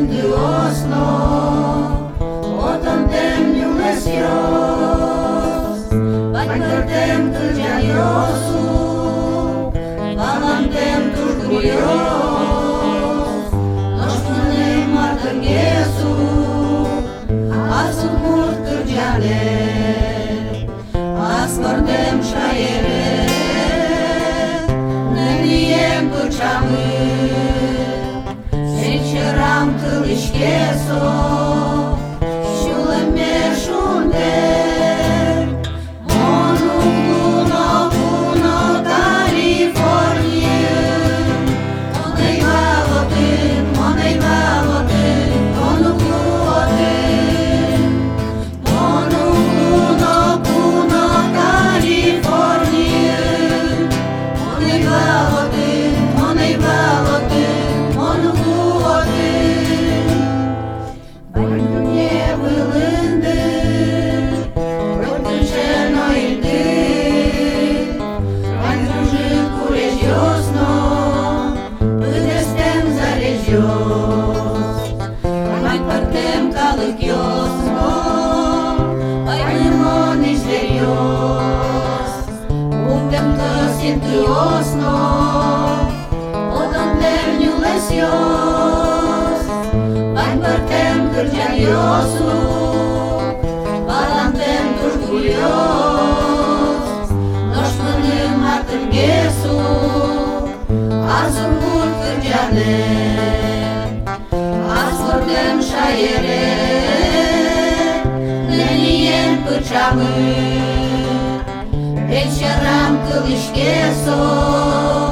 de osno, potom temniu lesios, paņem tâlgeaniosu, valantem tușgurios, noșpunem martânghesu, asut mult tâlgeane, ascordem șaiere, neniem păceamă, вечерам тылышкесо, шулемешунде, монуклуно куно Калифорния, моней валотын, монуклуотын, монуклуно куно Калифорния, моней валотын, mai partem calăchiosno, mai mânici serios, putem tăsintiosno, potom temniu lesios, mai partem târgeaniosu, valantem tușgurios, noșpunem martânghesu, asut mult târgeane, ascordem șaiere, neniem păceamă, вечерам тылышкесо.